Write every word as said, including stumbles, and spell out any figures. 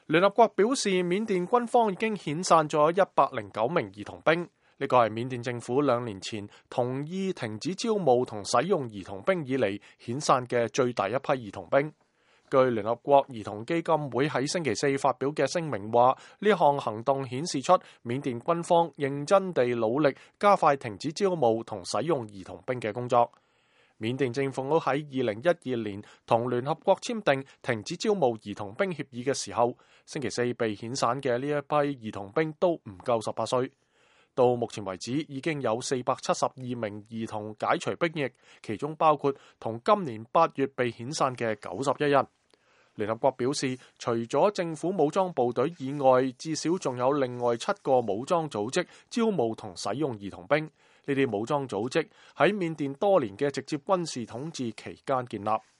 聯合國表示，緬甸軍方已經遣散咗一百零九名兒童兵，呢個係緬甸政府兩年前同意停止招募同使用兒童兵以嚟遣散嘅最大一批兒童兵。據聯合國兒童基金會喺星期四發表嘅聲明話，呢項行動顯示出緬甸軍方認真地努力加快停止招募同使用兒童兵嘅工作。緬甸政府喺二零一二年同聯合國簽訂停止招募兒童兵協議嘅時候，星期四被遣散嘅呢一批兒童兵都唔夠十八歲。到目前為止，已經有四百七十二名兒童解除兵役，其中包括同今年八月被遣散嘅九十一人。聯合國表示，除咗政府武裝部隊以外，至少仲有另外七個武裝組織招募同使用兒童兵。呢啲武裝組織喺緬甸多年嘅直接軍事統治期間建立。